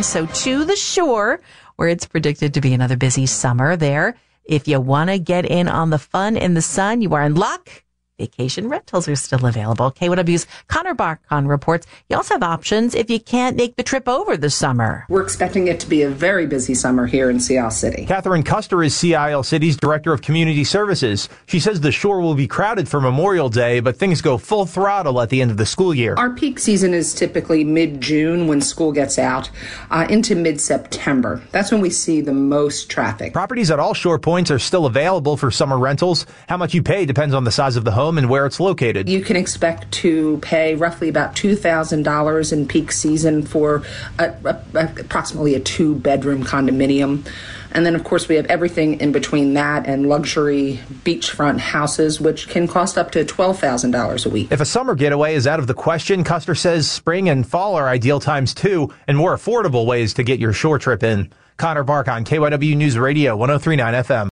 So to the shore, where it's predicted to be another busy summer there. If you want to get in on the fun in the sun, you are in luck. Vacation rentals are still available. KYW's Connor Barkon reports you also have options if you can't make the trip over the summer. We're expecting it to be a very busy summer here in Sea Isle City. Catherine Custer is Sea Isle City's Director of Community Services. She says the shore will be crowded for Memorial Day, but things go full throttle at the end of the school year. Our peak season is typically mid-June when school gets out into mid-September. That's when we see the most traffic. Properties at all shore points are still available for summer rentals. How much you pay depends on the size of the home and where it's located. You can expect to pay roughly about $2,000 in peak season for approximately a 2-bedroom condominium. And then, of course, we have everything in between that and luxury beachfront houses, which can cost up to $12,000 a week. If a summer getaway is out of the question, Custer says spring and fall are ideal times, too, and more affordable ways to get your shore trip in. Connor Barkon, KYW News Radio, 103.9 FM.